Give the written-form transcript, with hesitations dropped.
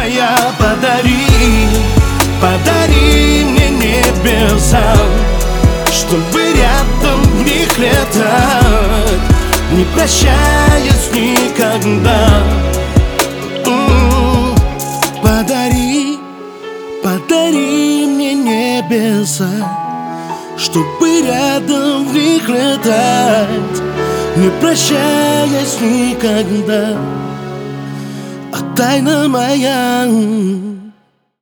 моя, подари мне небеса, чтобы рядом в них летать, не прощаясь никогда. Подари мне небеса, чтобы рядом в них летать, не прощаясь никогда. А тайна моя.